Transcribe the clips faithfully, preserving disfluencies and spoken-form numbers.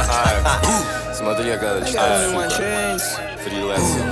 Смотри, я когда читаю, фрилансер.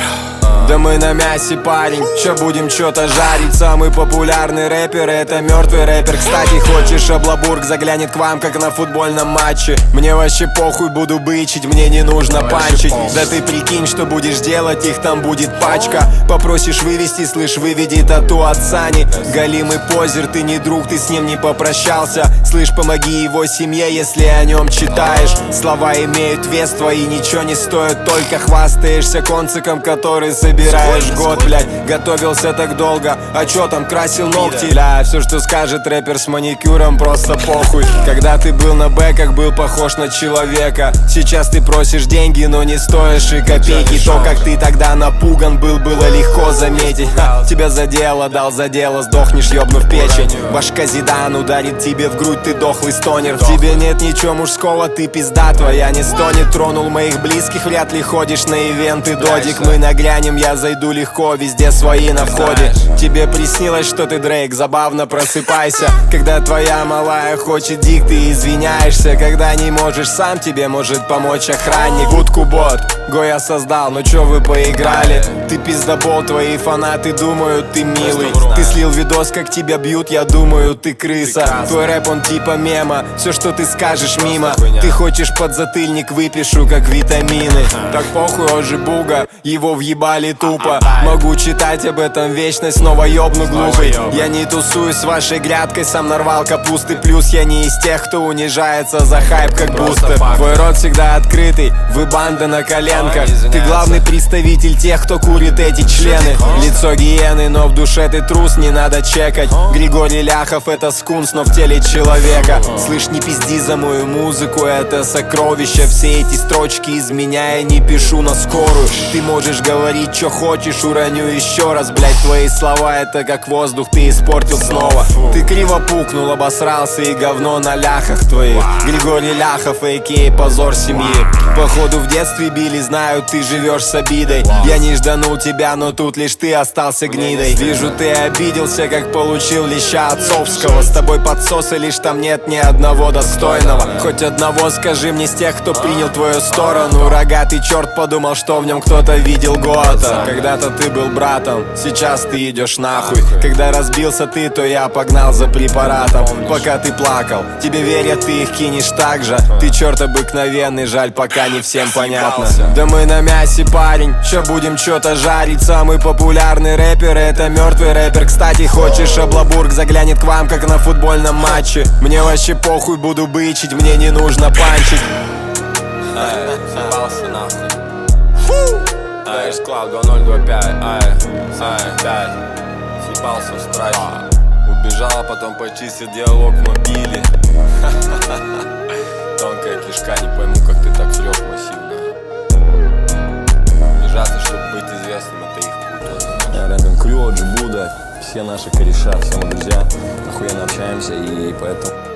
Да мы на мясе, парень, чё будем чё-то жарить? Самый популярный рэпер — это мертвый рэпер. Кстати, хочешь, Аблабург заглянет к вам, как на футбольном матче? Мне вообще похуй, буду бычить, мне не нужно панчить. Да ты прикинь, что будешь делать, их там будет пачка. Попросишь вывести, слышь, выведи тату от Сани. Галимый позер, ты не друг, ты с ним не попрощался. Слышь, помоги его семье, если о нем читаешь. Слова имеют вес, твои ничего не стоят, только хвастаешься конциком, который собираешь. Собираешь год, блядь, готовился так долго. А чё там, красил ногти? Бля, все, что скажет рэпер с маникюром, просто похуй. Когда ты был на бэках, был похож на человека. Сейчас ты просишь деньги, но не стоишь и копейки. То, как ты тогда напуган был, было легко заметить. Ха, тебя задело, дал за дело, сдохнешь, ёбнув печень. Башка Зидан ударит тебе в грудь, ты дохлый стонер. В тебе нет ничего мужского, ты пизда твоя не стонет. Тронул моих близких, вряд ли ходишь на ивенты, додик. Мы наглянем, я зайду легко, везде свои на входе. Тебе приснилось, что ты Дрейк, забавно просыпайся. Когда твоя малая хочет дик, ты извиняешься. Когда не можешь сам, тебе может помочь охранник. Будку бот, го я создал, ну чё вы поиграли? Ты пиздобол, твои фанаты думают, ты милый. Ты слил видос, как тебя бьют, я думаю, ты крыса. Твой рэп, он типа мема, все, что ты скажешь, мимо. Ты хочешь подзатыльник, выпишу, как витамины. Так похуй, он же буга, его въебали тупо. Могу читать об этом вечность, снова ёбну глупый. Я не тусуюсь с вашей грядкой, сам нарвал капусты. Плюс я не из тех, кто унижается за хайп, как бустер. Твой рот всегда открытый, вы банда на коленках. Ты главный представитель тех, кто курит эти члены. Лицо гиены, но в душе ты трус, не надо чекать. Григорий Ляхов — это скунс, но в теле человека. Слышь, не пизди за мою музыку, это сокровище. Все эти строчки из меня я не пишу на скорую. Ты можешь говорить, чё хочешь, уроню еще раз, блять, твои слова — это как воздух, ты испортил снова. Ты криво пукнул, обосрался и говно на ляхах твоих. Григорий Ляхов, а ка а позор семьи. Походу в детстве били, знаю, ты живешь с обидой. Я не жданул тебя, но тут лишь ты остался гнидой. Вижу, ты обиделся, как получил леща отцовского. С тобой подсосы, лишь там нет ни одного достойного. Хоть одного скажи мне с тех, кто принял твою сторону. Рогатый черт подумал, что в нем кто-то видел Гота. Когда-то ты был братом, сейчас ты идешь нахуй. Когда разбился ты, то я погнал за препаратом. Пока ты плакал, тебе верят, ты их кинешь так же. Ты черт обыкновенный, жаль, пока не всем понятно. Да мы на мясе, парень, чё будем чё-то жарить? Самый популярный рэпер — это мертвый рэпер. Кстати, хочешь, Аблабург заглянет к вам, как на футбольном матче? Мне вообще похуй, буду бычить, мне не нужно панчить. Съебался нахуй. Ай, склад два ноль два пять, ай, ай, пять. Съебался в страхе. Убежал, потом почистил диалог в мобиле. Тонкая кишка, не пойму, как ты так врешь массивно. Унижаться, чтобы быть известным, это их путь. Я рядом Крю, Джибуда, все наши кореша, все мы друзья. Охуенно общаемся, и поэтому